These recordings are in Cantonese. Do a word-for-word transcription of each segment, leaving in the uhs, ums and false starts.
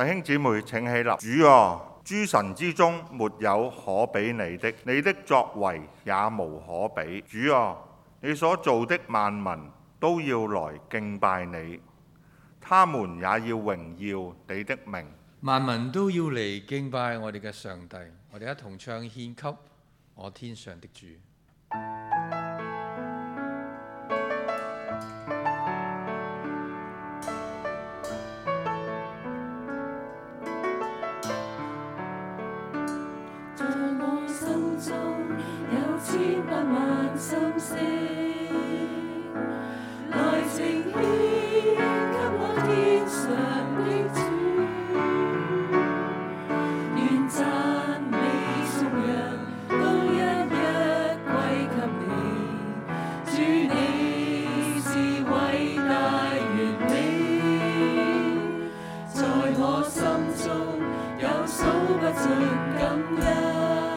弟兄姊妹請起立。主啊，諸神之中沒有可比你的，你的作為也無可比。主啊，你所造的萬民都要來敬拜你，他們也要榮耀你的名。 萬民都要嚟敬拜我哋嘅上帝，我哋一同唱獻給我天上的主。 在我心中有千百萬心聲，來呈獻給我天上的主。願讚美頌揚都一一歸給你，主你是偉大完美，在我心中有數不盡感恩。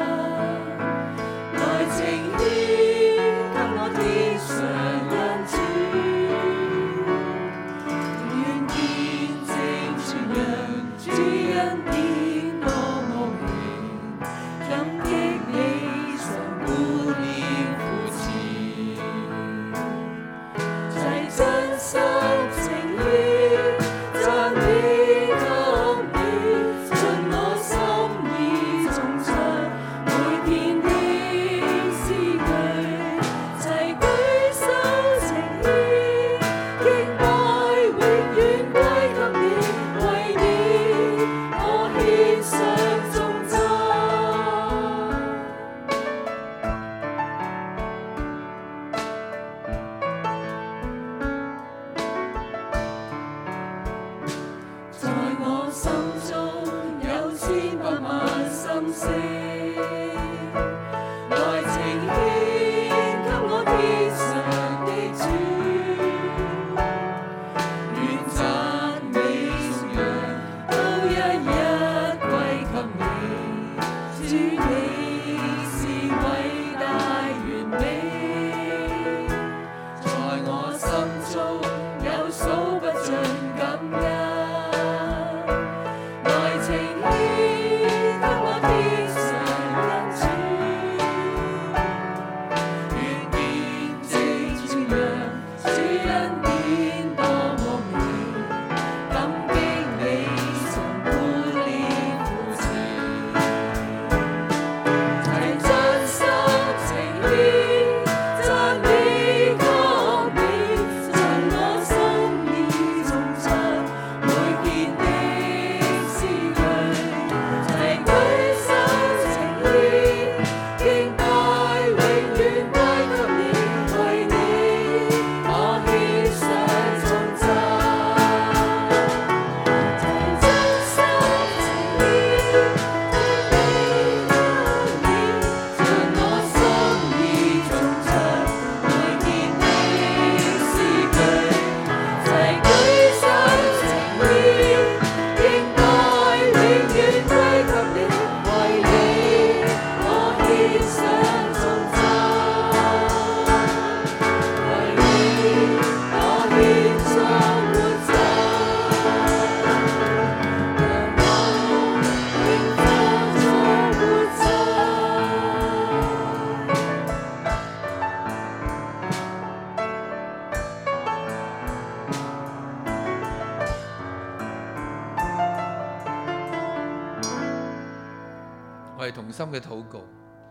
我哋同心嘅禱告，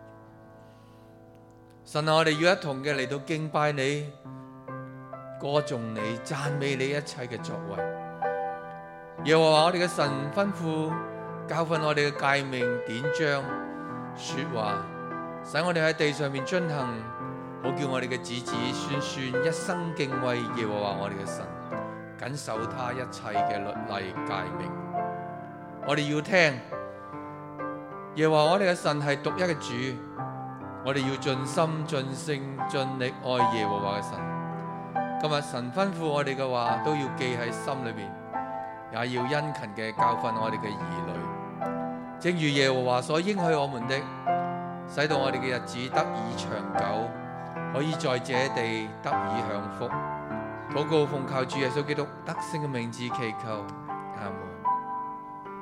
神啊，我哋要一同嘅嚟到敬拜你、歌頌你、讚美你一切嘅作為。耶和華我哋嘅神吩咐教訓我哋嘅誡命典章說話，使我哋喺地上面遵行，好叫我哋嘅子子孫孫一生敬畏耶和華我哋嘅神，謹守他一切嘅律例誡命。我哋要聽。耶和華我哋嘅神係獨一嘅主，我哋要盡心盡性盡力愛耶和華嘅神。今日神吩咐我哋嘅話都要記喺心裏面，也要殷勤嘅教訓我哋嘅兒女，正如耶和華所應許我們的，使到我哋嘅日子得以長久，可以在這地得以享福。禱告奉靠主耶穌基督得勝嘅名字祈求，阿門。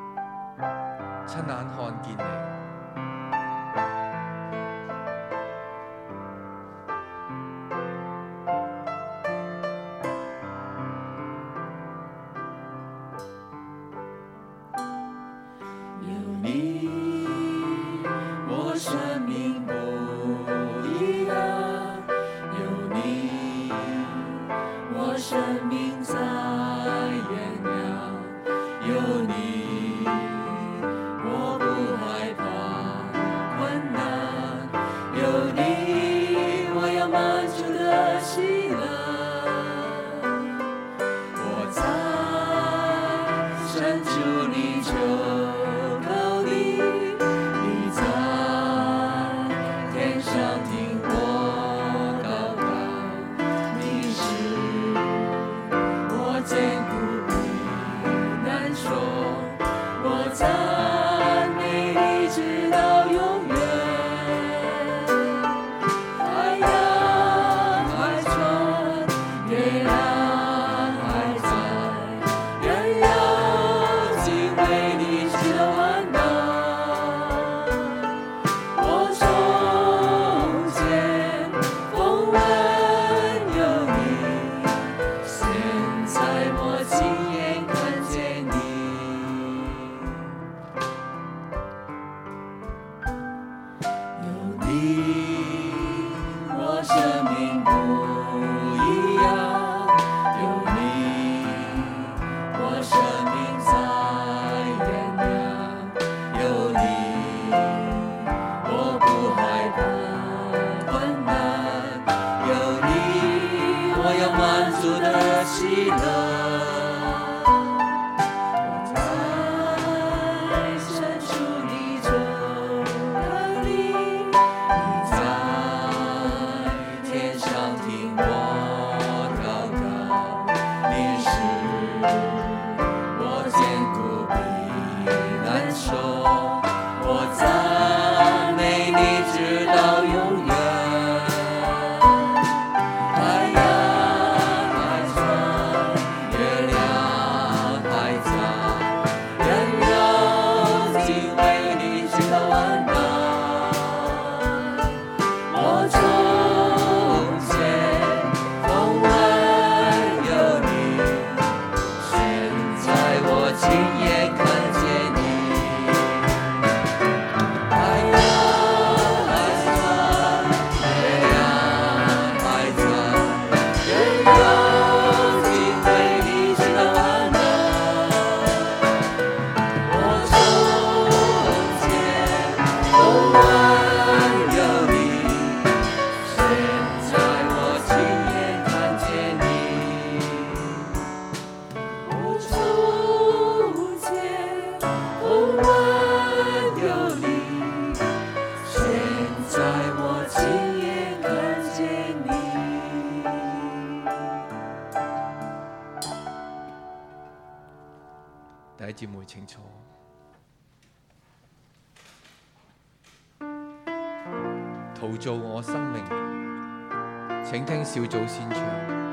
親眼看見你。弟兄姊妹請坐。陶造我生命，請聽小組先唱。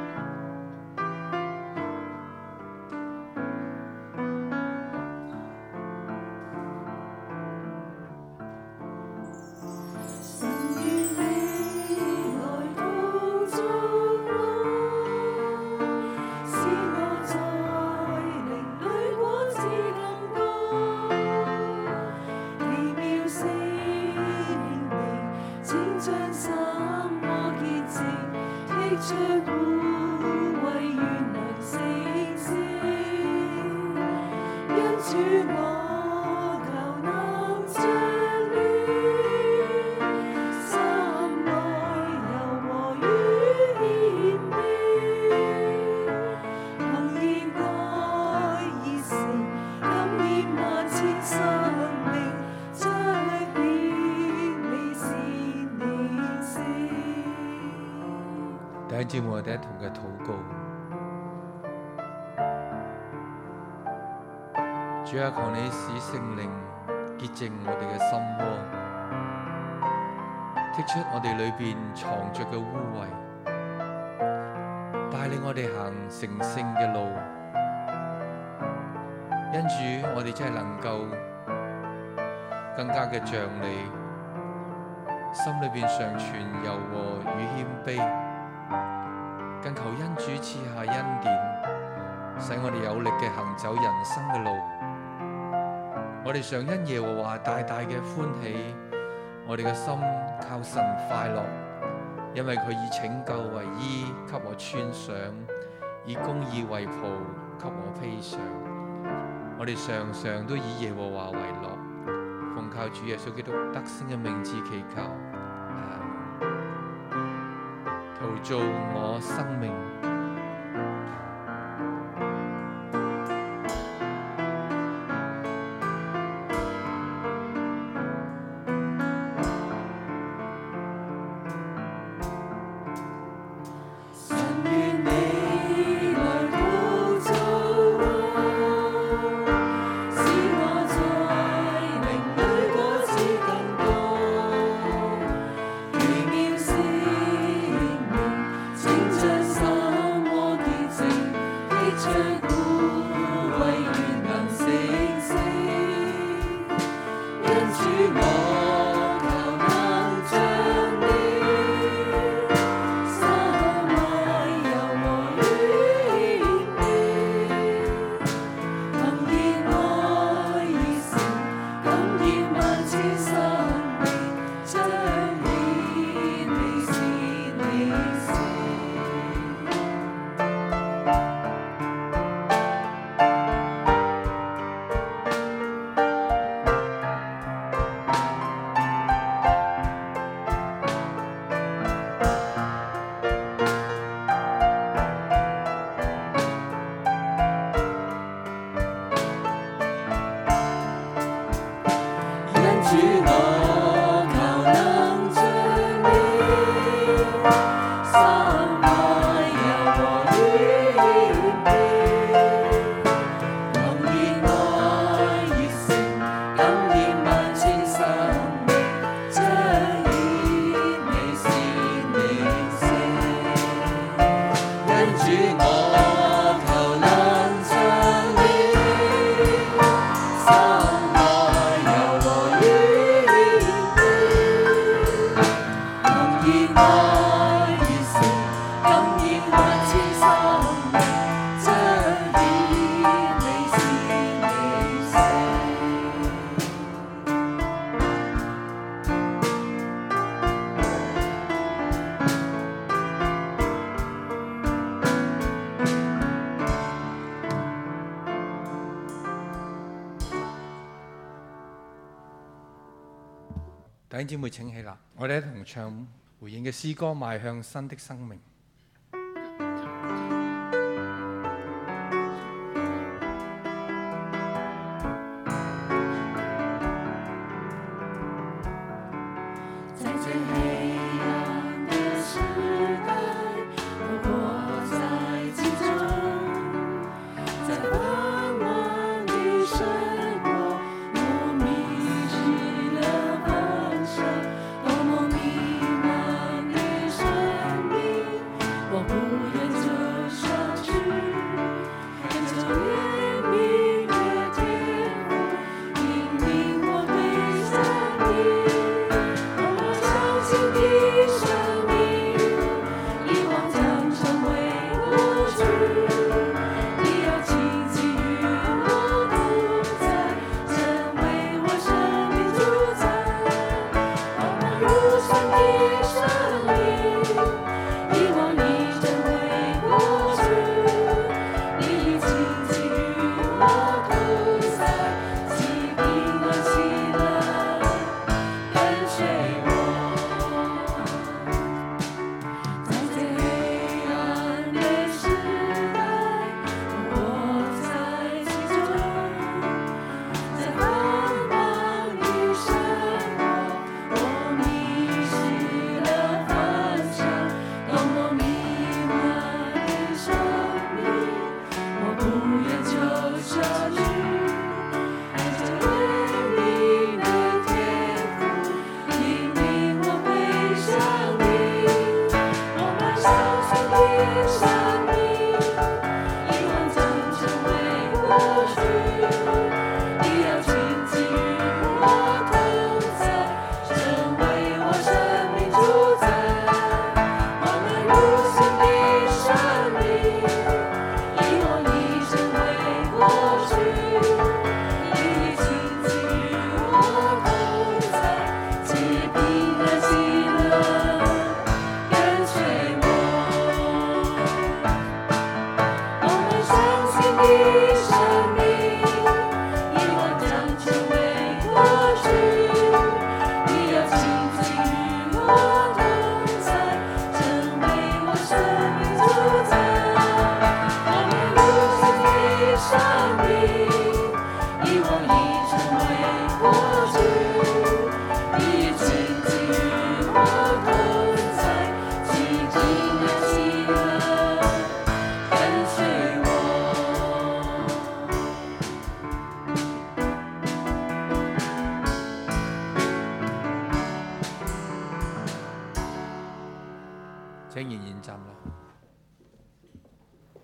弟兄姊妹，我哋一同嘅禱告。主啊，求你使聖靈潔淨我哋嘅心窩，剔出我哋裏邊藏着嘅污穢，帶領我哋行成聖嘅路。因主，我哋真係能夠更加嘅像你，心裏邊常存柔和與謙卑，更求恩主賜下恩典，使我哋有力嘅行走人生嘅路。我哋常因耶和華大大嘅歡喜，我哋嘅心靠神快樂，因為佢以拯救為衣給我穿上，以公義為袍給我披上。我哋常常都以耶和華為樂，奉靠主耶穌基督得勝嘅名字祈求，阿們。陶造我生命。弟兄姊妹請起立，我哋一同唱回應嘅詩歌，邁向新的生命。 我以往已成为过去，一切际遇我同在，请听的喜乐跟随我。 請仍然站立。